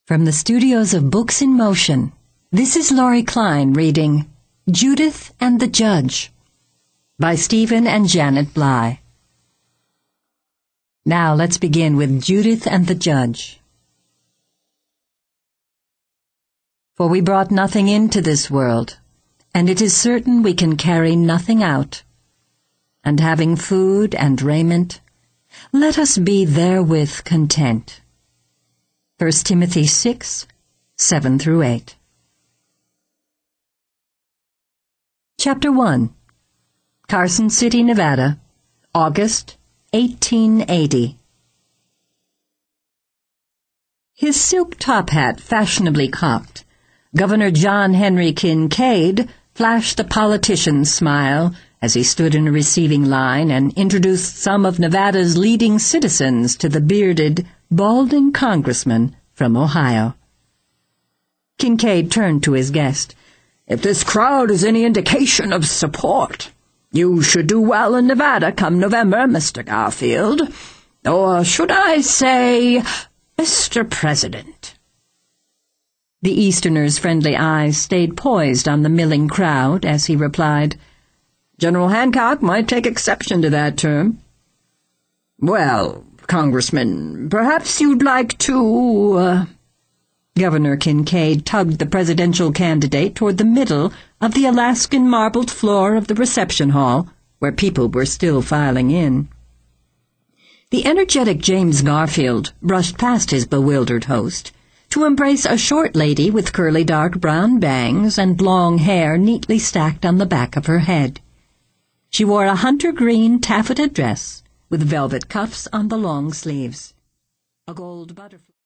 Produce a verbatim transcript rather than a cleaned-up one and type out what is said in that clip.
From the studios of Books in Motion, this is Laurie Klein reading Judith and the Judge by Stephen and Janet Bly. Now let's begin with Judith and the Judge. For we brought nothing into this world, and it is certain we can carry nothing out. And having food and raiment, let us be therewith content. First Timothy six, seven through eight. Chapter one. Carson City, Nevada, August eighteen eighty. His silk top hat fashionably cocked, Governor John Henry Kincaid flashed a politician's smile as he stood in a receiving line and introduced some of Nevada's leading citizens to the bearded, balding congressman from Ohio. Kincaid turned to his guest. "If this crowd is any indication of support, you should do well in Nevada come November, Mister Garfield. Or should I say, Mister President?" The Easterner's friendly eyes stayed poised on the milling crowd as he replied, "General Hancock might take exception to that term." "Well, Congressman, perhaps you'd like to, uh... Governor Kincaid tugged the presidential candidate toward the middle of the Alaskan marbled floor of the reception hall, where people were still filing in. The energetic James Garfield brushed past his bewildered host to embrace a short lady with curly dark brown bangs and long hair neatly stacked on the back of her head. She wore a hunter-green taffeta dress with velvet cuffs on the long sleeves. A gold butterfly